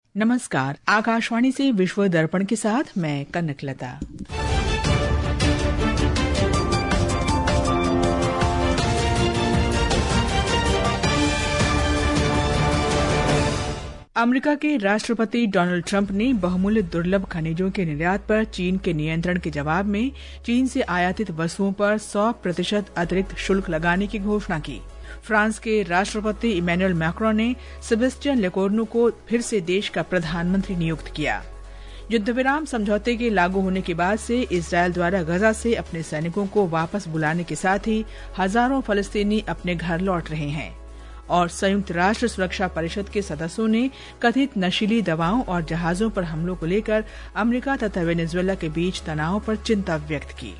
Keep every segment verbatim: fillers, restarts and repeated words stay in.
नमस्कार, आकाशवाणी से विश्व दर्पण के साथ मैं कनकलता। अमेरिका के राष्ट्रपति डोनाल्ड ट्रंप ने बहुमूल्य दुर्लभ खनिजों के निर्यात पर चीन के नियंत्रण के जवाब में चीन से आयातित वस्तुओं पर सौ प्रतिशत अतिरिक्त शुल्क लगाने की घोषणा की। फ्रांस के राष्ट्रपति इमैनुअल मैक्रों ने सेबेस्टियन लेकोर्नु को फिर से देश का प्रधानमंत्री नियुक्त किया। युद्धविराम समझौते के लागू होने के बाद से इजरायल द्वारा गजा से अपने सैनिकों को वापस बुलाने के साथ ही हजारों फलस्तीनी अपने घर लौट रहे हैं और संयुक्त राष्ट्र सुरक्षा परिषद के सदस्यों ने कथित नशीली दवाओं और जहाजों पर हमलों को लेकर अमेरिका तथा वेनेजुएला के बीच तनाव पर चिंता व्यक्त की।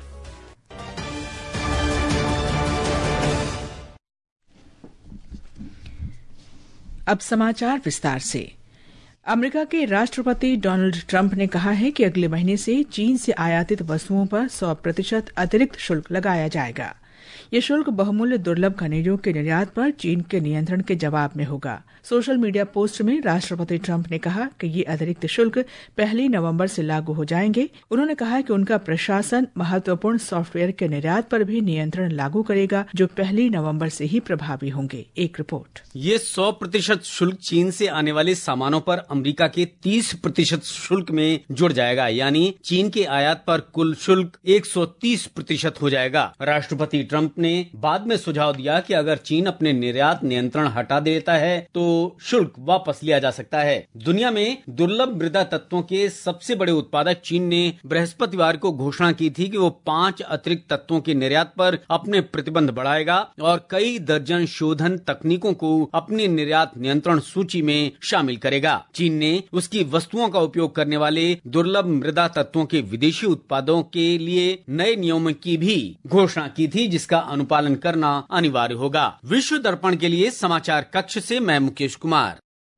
अब समाचार विस्तार से। अमेरिका के राष्ट्रपति डोनाल्ड ट्रंप ने कहा है कि अगले महीने से चीन से आयातित वस्तुओं पर सौ प्रतिशत अतिरिक्त शुल्क लगाया जाएगा। ये शुल्क बहुमूल्य दुर्लभ खनिजों के निर्यात पर चीन के नियंत्रण के जवाब में होगा। सोशल मीडिया पोस्ट में राष्ट्रपति ट्रंप ने कहा कि ये अतिरिक्त शुल्क पहली नवंबर से लागू हो जाएंगे। उन्होंने कहा कि उनका प्रशासन महत्वपूर्ण सॉफ्टवेयर के निर्यात पर भी नियंत्रण लागू करेगा, जो पहली नवंबर से ही प्रभावी होंगे। एक रिपोर्ट। ये सौ प्रतिशत शुल्क चीन से आने वाले सामानों पर अमेरिका के तीस प्रतिशत शुल्क में जुड़ जाएगा, यानी चीन के आयात पर कुल शुल्क एक सौ तीस प्रतिशत हो जाएगा। राष्ट्रपति ट्रंप ने बाद में सुझाव दिया कि अगर चीन अपने निर्यात नियंत्रण हटा देता है तो शुल्क वापस लिया जा सकता है। दुनिया में दुर्लभ मृदा तत्वों के सबसे बड़े उत्पादक चीन ने बृहस्पतिवार को घोषणा की थी कि वो पांच अतिरिक्त तत्वों के निर्यात पर अपने प्रतिबंध बढ़ाएगा और कई दर्जन शोधन तकनीकों को अपनी निर्यात नियंत्रण सूची में शामिल करेगा। चीन ने उसकी वस्तुओं का उपयोग करने वाले दुर्लभ मृदा तत्वों के विदेशी उत्पादों के लिए नए नियमों की भी घोषणा की थी, जिसका अनुपालन करना अनिवार्य होगा। विश्व दर्पण के लिए समाचार कक्ष से मैं मुकेश कुमार।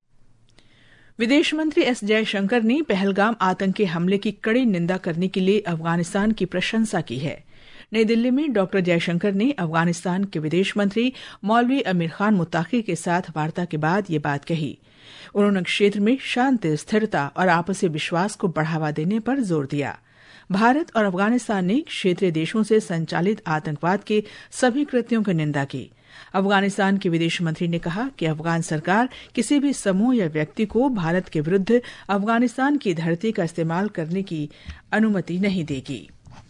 विदेश मंत्री एस जयशंकर ने पहलगाम आतंकी हमले की कड़ी निंदा करने के लिए अफगानिस्तान की प्रशंसा की है। नई दिल्ली में डॉक्टर जयशंकर ने अफगानिस्तान के विदेश मंत्री मौलवी अमीर खान मुत्ताकी के साथ वार्ता के बाद ये बात कही। उन्होंने क्षेत्र में शांति, स्थिरता और आपसी विश्वास को बढ़ावा देने पर जोर दिया। भारत और अफगानिस्तान ने क्षेत्रीय देशों से संचालित आतंकवाद के सभी कृत्यों की निंदा की। अफगानिस्तान के विदेश मंत्री ने कहा कि अफगान सरकार किसी भी समूह या व्यक्ति को भारत के विरुद्ध अफगानिस्तान की धरती का इस्तेमाल करने की अनुमति नहीं देगी।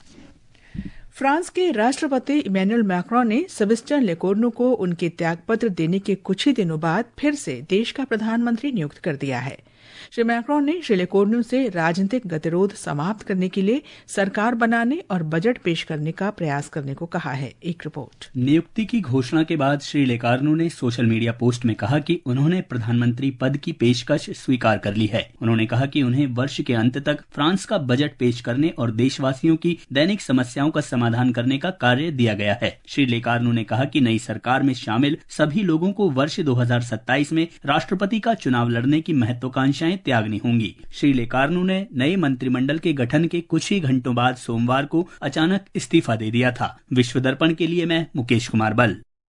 फ्रांस के राष्ट्रपति इमैनुअल मैक्रों ने सेबेस्टियन लेकोर्नु को उनके त्यागपत्र देने के कुछ ही दिनों बाद फिर से देश का प्रधानमंत्री नियुक्त कर दिया है। श्री मैक्रों ने श्री लेकोर्नु से राजनीतिक गतिरोध समाप्त करने के लिए सरकार बनाने और बजट पेश करने का प्रयास करने को कहा है। एक रिपोर्ट। नियुक्ति की घोषणा के बाद श्री लेकोर्नु ने सोशल मीडिया पोस्ट में कहा कि उन्होंने प्रधानमंत्री पद की पेशकश स्वीकार कर ली है। उन्होंने कहा कि उन्हें वर्ष के अंत तक फ्रांस का बजट पेश करने और देशवासियों की दैनिक समस्याओं का समाधान करने का कार्य दिया गया है। श्री लेकोर्नु ने कहा कि नई सरकार में शामिल सभी लोगों को वर्ष दो हजार सत्ताईस में राष्ट्रपति का चुनाव लड़ने की महत्वाकांक्षाएं त्यागनी होंगी। श्री लेकोर्नु ने नए मंत्रिमंडल के गठन के कुछ ही घंटों बाद सोमवार को अचानक इस्तीफा दे दिया था। विश्व दर्पण के लिए मैं मुकेश कुमार बल।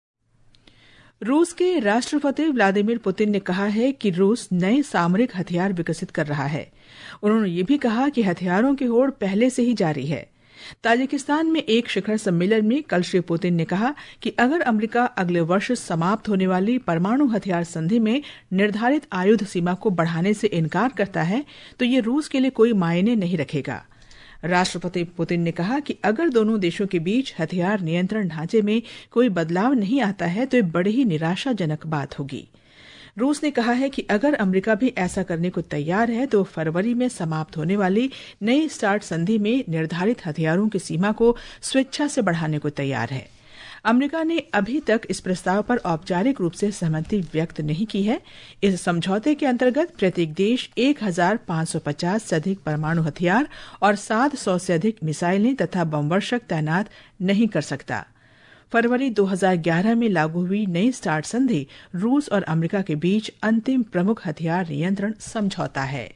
रूस के राष्ट्रपति व्लादिमीर पुतिन ने कहा है कि रूस नए सामरिक हथियार विकसित कर रहा है। उन्होंने ये भी कहा कि हथियारों की होड़ पहले से ही जारी है। ताजिकिस्तान में एक शिखर सम्मेलन में कल श्री पुतिन ने कहा कि अगर अमेरिका अगले वर्ष समाप्त होने वाली परमाणु हथियार संधि में निर्धारित आयुध सीमा को बढ़ाने से इनकार करता है तो ये रूस के लिए कोई मायने नहीं रखेगा। राष्ट्रपति पुतिन ने कहा कि अगर दोनों देशों के बीच हथियार नियंत्रण ढांचे में कोई बदलाव नहीं आता है तो ये बड़ी ही निराशाजनक बात होगी। रूस ने कहा है कि अगर अमेरिका भी ऐसा करने को तैयार है तो फरवरी में समाप्त होने वाली नई स्टार्ट संधि में निर्धारित हथियारों की सीमा को स्वेच्छा से बढ़ाने को तैयार है। अमेरिका ने अभी तक इस प्रस्ताव पर औपचारिक रूप से सहमति व्यक्त नहीं की है। इस समझौते के अंतर्गत प्रत्येक देश एक हजार पाँच सौ पचास से अधिक परमाणु हथियार और सात सौ से अधिक मिसाइलें तथा बमवर्षक तैनात नहीं कर सकता। फरवरी दो हजार ग्यारह में लागू हुई नई स्टार्ट संधि रूस और अमेरिका के बीच अंतिम प्रमुख हथियार नियंत्रण समझौता है।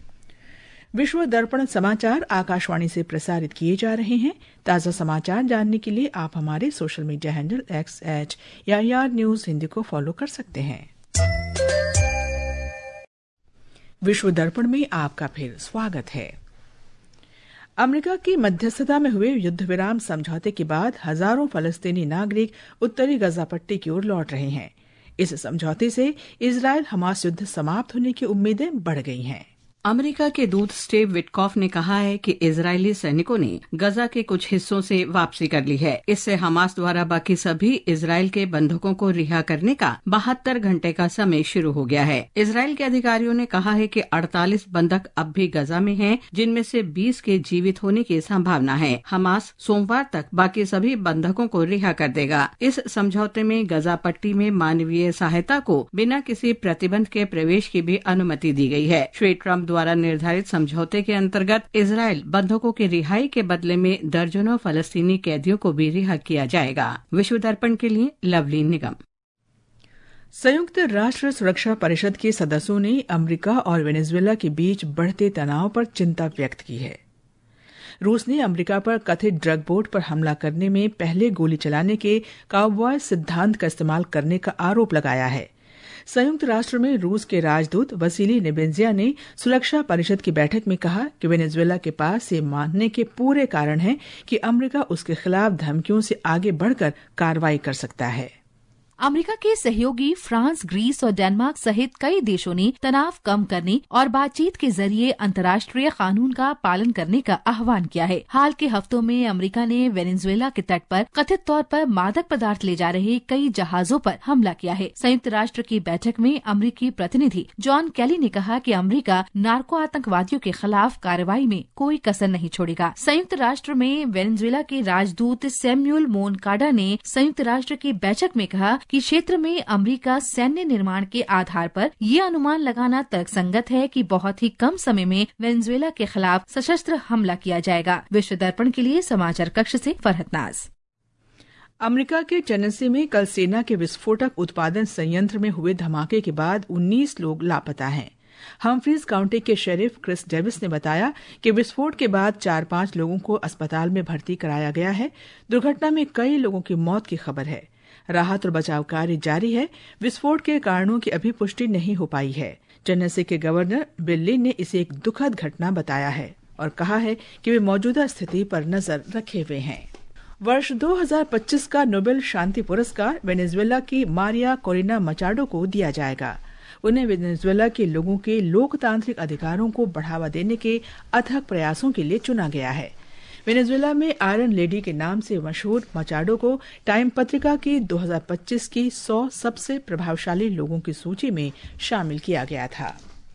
विश्व दर्पण समाचार आकाशवाणी से प्रसारित किए जा रहे हैं। ताज़ा समाचार जानने के लिए आप हमारे सोशल मीडिया हैंडल एक्स एच या न्यूज हिंदी को फॉलो कर सकते हैं। विश्व दर्पण में आपका फिर स्वागत है। अमेरिका की मध्यस्थता में हुए युद्ध विराम समझौते के बाद हजारों फलस्तीनी नागरिक उत्तरी गजा पट्टी की ओर लौट रहे हैं। इस समझौते से इजरायल हमास युद्ध समाप्त होने की उम्मीदें बढ़ गई हैं। अमेरिका के दूत स्टीव विटकॉफ ने कहा है कि इजरायली सैनिकों ने गजा के कुछ हिस्सों से वापसी कर ली है। इससे हमास द्वारा बाकी सभी इजरायल के बंधकों को रिहा करने का बहत्तर घंटे का समय शुरू हो गया है। इजरायल के अधिकारियों ने कहा है कि अड़तालीस बंधक अब भी गजा में हैं, जिनमें से बीस के जीवित होने की संभावना है। हमास सोमवार तक बाकी सभी बंधकों को रिहा कर देगा। इस समझौते में गजा पट्टी में मानवीय सहायता को बिना किसी प्रतिबंध के प्रवेश की भी अनुमति दी गई है। श्री ट्रम्प द्वारा निर्धारित समझौते के अंतर्गत इजरायल बंधकों की रिहाई के बदले में दर्जनों फलस्तीनी कैदियों को भी रिहा किया जाएगा। विश्व दर्पण के लिए लवली निगम। संयुक्त राष्ट्र सुरक्षा परिषद के सदस्यों ने अमेरिका और वेनेजुएला के बीच बढ़ते तनाव पर चिंता व्यक्त की है। रूस ने अमेरिका पर कथित ड्रग बोट पर हमला करने में पहले गोली चलाने के काउबॉय सिद्धांत का इस्तेमाल करने का आरोप लगाया है। संयुक्त राष्ट्र में रूस के राजदूत वसीली नेबेंजिया ने सुरक्षा परिषद की बैठक में कहा कि वेनेजुएला के पास ये मानने के पूरे कारण हैं कि अमेरिका उसके खिलाफ धमकियों से आगे बढ़कर कार्रवाई कर सकता है। अमेरिका के सहयोगी फ्रांस, ग्रीस और डेनमार्क सहित कई देशों ने तनाव कम करने और बातचीत के जरिए अंतर्राष्ट्रीय कानून का पालन करने का आह्वान किया है। हाल के हफ्तों में अमेरिका ने वेनेजुएला के तट पर कथित तौर पर मादक पदार्थ ले जा रहे कई जहाजों पर हमला किया है। संयुक्त राष्ट्र की बैठक में अमेरिकी प्रतिनिधि जॉन कैली ने कहा कि अमेरिका नार्को आतंकवादियों के खिलाफ कार्रवाई में कोई कसर नहीं छोड़ेगा। संयुक्त राष्ट्र में वेनेजुएला के राजदूत सैमुअल मोनकाडा ने संयुक्त राष्ट्र की बैठक में कहा कि क्षेत्र में अमेरिका सैन्य निर्माण के आधार पर ये अनुमान लगाना तर्कसंगत है कि बहुत ही कम समय में वेनेजुएला के खिलाफ सशस्त्र हमला किया जाएगा। विश्व दर्पण के लिए समाचार कक्ष से फरहत नाज। अमेरिका के टेनेसी में कल सेना के विस्फोटक उत्पादन संयंत्र में हुए धमाके के बाद उन्नीस लोग लापता हैं। हम्फ्रीज काउंटी के शेरिफ क्रिस डेविस ने बताया कि विस्फोट के बाद चार पांच लोगों को अस्पताल में भर्ती कराया गया है। दुर्घटना में कई लोगों की मौत की खबर है। राहत और बचाव कार्य जारी है। विस्फोट के कारणों की अभी पुष्टि नहीं हो पाई है। टेनेसी के गवर्नर बिल ली ने इसे एक दुखद घटना बताया है और कहा है कि वे मौजूदा स्थिति पर नजर रखे हुए हैं। वर्ष दो हज़ार पच्चीस का नोबेल शांति पुरस्कार वेनेजुएला की मारिया कोरिना मचाडो को दिया जाएगा। उन्हें वेनेजुएला के लोगों के लोकतांत्रिक अधिकारों को बढ़ावा देने के अथक प्रयासों के लिए चुना गया है। वेनेजुएला में आयरन लेडी के नाम से मशहूर मचाडो को टाइम पत्रिका की दो हज़ार पच्चीस की सौ सबसे प्रभावशाली लोगों की सूची में शामिल किया गया था।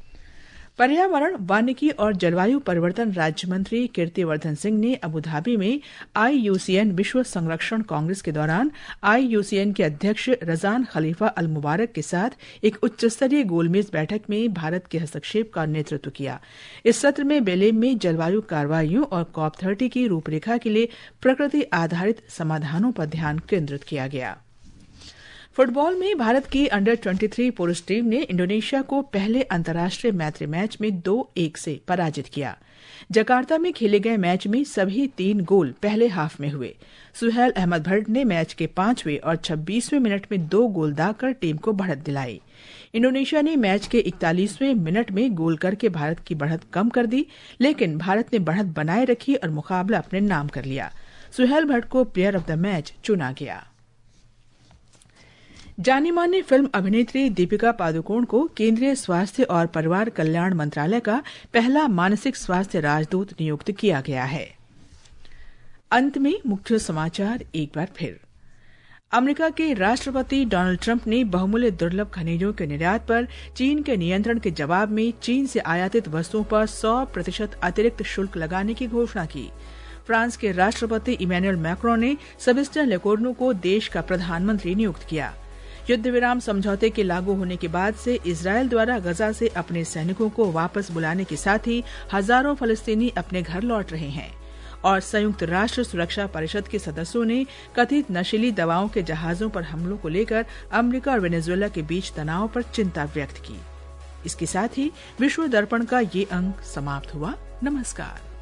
पर्यावरण, वानिकी और जलवायु परिवर्तन राज्य मंत्री कीर्तिवर्धन सिंह ने अबुधाबी में आई यू सी एन विश्व संरक्षण कांग्रेस के दौरान आई यू सी एन के अध्यक्ष रजान खलीफा अल मुबारक के साथ एक उच्च स्तरीय गोलमेज बैठक में भारत के हस्तक्षेप का नेतृत्व किया। इस सत्र में बेलेम में जलवायु कार्रवाइयों और कॉप थर्टी की रूपरेखा के लिए प्रकृति आधारित समाधानों पर ध्यान केंद्रित किया गया। फुटबॉल में भारत की अंडर तेईस पुरुष टीम ने इंडोनेशिया को पहले अंतर्राष्ट्रीय मैत्री मैच में दो एक से पराजित किया। जकार्ता में खेले गए मैच में सभी तीन गोल पहले हाफ में हुए। सुहेल अहमद भट्ट ने मैच के पांचवें और छब्बीसवें मिनट में दो गोल दागकर टीम को बढ़त दिलाई। इंडोनेशिया ने मैच के इकतालीसवें मिनट में गोल करके भारत की बढ़त कम कर दी, लेकिन भारत ने बढ़त बनाए रखी और मुकाबला अपने नाम कर लिया। सुहेल भट्ट को प्लेयर ऑफ द मैच चुना गया। जानी मानी फिल्म अभिनेत्री दीपिका पादुकोण को केंद्रीय स्वास्थ्य और परिवार कल्याण मंत्रालय का पहला मानसिक स्वास्थ्य राजदूत नियुक्त किया गया है। अंत में मुख्य समाचार एक बार फिर। अमेरिका के राष्ट्रपति डोनाल्ड ट्रंप ने बहुमूल्य दुर्लभ खनिजों के निर्यात पर चीन के नियंत्रण के जवाब में चीन से आयातित वस्तुओं पर सौ प्रतिशत अतिरिक्त शुल्क लगाने की घोषणा की। फ्रांस के राष्ट्रपति इमैनुअल मैक्रों ने सेबेस्टियन लेकोर्नु को देश का प्रधानमंत्री नियुक्त किया। युद्ध विराम समझौते के लागू होने के बाद से इजरायल द्वारा गजा से अपने सैनिकों को वापस बुलाने के साथ ही हजारों फलस्तीनी अपने घर लौट रहे हैं। और संयुक्त राष्ट्र सुरक्षा परिषद के सदस्यों ने कथित नशीली दवाओं के जहाजों पर हमलों को लेकर अमेरिका और वेनेजुएला के बीच तनाव पर चिंता व्यक्त की। इसके साथ ही विश्व दर्पण का ये अंक समाप्त हुआ। नमस्कार।